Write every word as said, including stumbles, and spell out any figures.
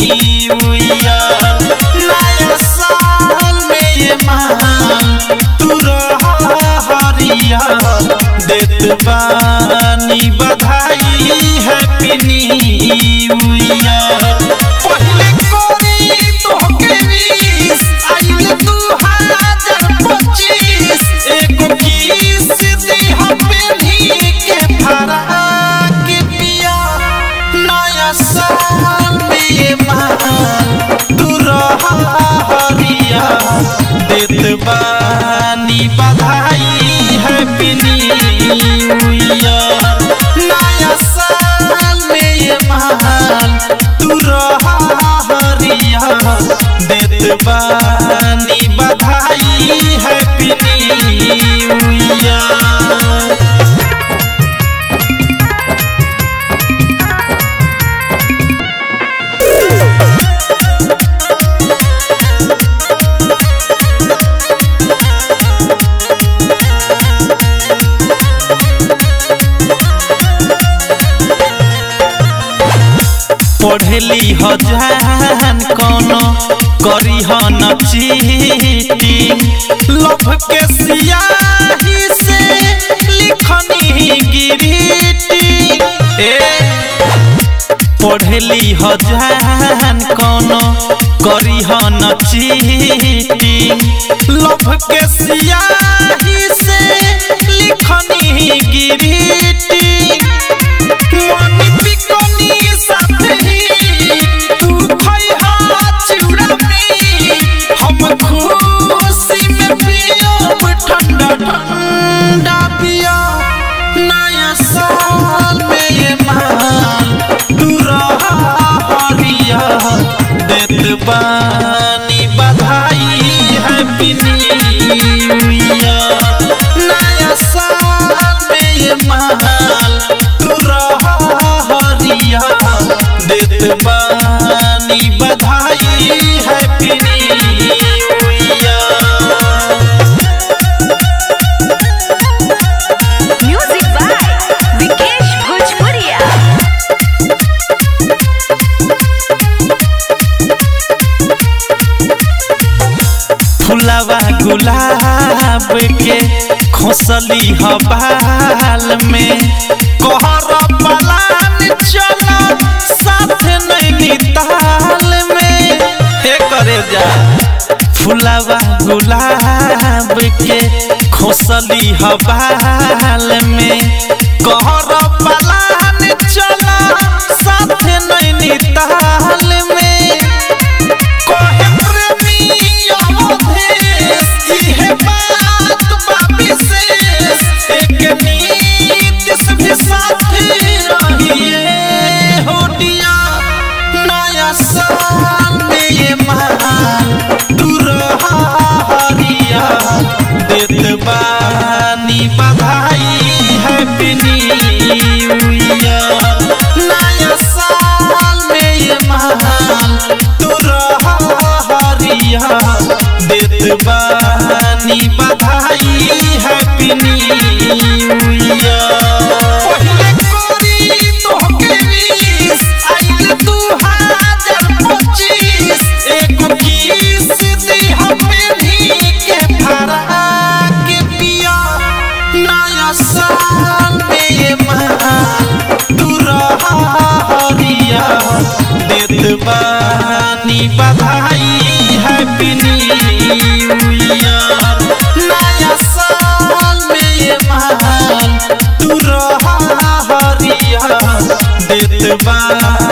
New year. नया साल में ये माल तू रहा हरिया देत बानी बधाई हैप्पी न्यू ईयर। पहले कोरी तोहके विश आइल दू हजार पच्चीस एगो किस देह पेन्ही के फरा के पिया। नया साल में ये माल तू रहा हरिया देत बानी बधाई हैप्पी न्यू ईयर। नया साल में ये माल तू रहा हरिया देत बानी बधाई हैप्पी न्यू ईयर। पढ़ली हजान कोनो करी न चीटिंग लभ के सियाही से लिखनी गिरीटिंग। ए पढ़ली हजान कोनो करी न चीटिंग लभ के सियाही से लिखनी गिरीटिंग। मनी पिकनी खुशी में पियो ठंडा ठंडा पिया। नया साल में ये माल तू रहा हरिया देत बानी बधाई हैप्पी न्यू ईयर। नया साल में ये माल तू रहा हरिया देत बानी बधाई happy new year. Music by Vikesh Bhojpuriya. फुलावा गुलाब के खोसली हबाल में कहर पलान चला साथ नैनीताल में। हे करे जा फुलावा गुलाब के खोसली हबाल में कहर पलान चला साथ नैनीताल में। कहे प्रेमी अवधेश इहे बात बा विशेष एक नीतिश भी साथ रहिए होटिया। नया साल में ये माल तू रहा हरिया देत बानी बधाई हैप्पी न्यू ईयर। नया साल में ये माल तू रहा हरिया देत बानी बधाई हैप्पी न्यू ईयर। पहले कोरी तोहके विश आइल दू हजार पच्चीस एगो किस देह पेन्ही के फरा के पिया। नया साल में ये माल तू रहा हरिया देत बानी बधाई हैप्पी न्यू ईयर। नया साल में ये माल तू रहा हरिया देत बानी